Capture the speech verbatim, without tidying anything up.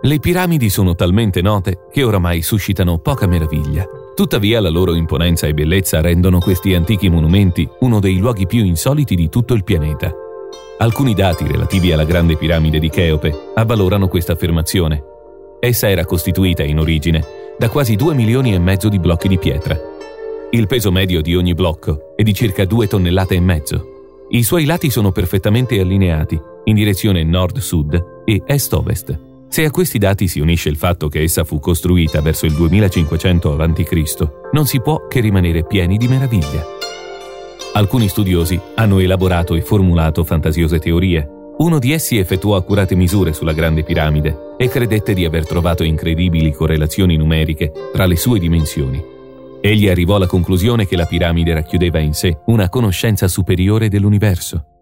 Le piramidi sono talmente note che oramai suscitano poca meraviglia. Tuttavia la loro imponenza e bellezza rendono questi antichi monumenti uno dei luoghi più insoliti di tutto il pianeta. Alcuni dati relativi alla grande piramide di Cheope avvalorano questa affermazione. Essa era costituita in origine da quasi due milioni e mezzo di blocchi di pietra. Il peso medio di ogni blocco è di circa due tonnellate e mezzo. I suoi lati sono perfettamente allineati in direzione nord-sud e est-ovest. Se a questi dati si unisce il fatto che essa fu costruita verso il duemilacinquecento avanti Cristo, non si può che rimanere pieni di meraviglia. Alcuni studiosi hanno elaborato e formulato fantasiose teorie. Uno di essi effettuò accurate misure sulla Grande Piramide e credette di aver trovato incredibili correlazioni numeriche tra le sue dimensioni. Egli arrivò alla conclusione che la piramide racchiudeva in sé una conoscenza superiore dell'universo.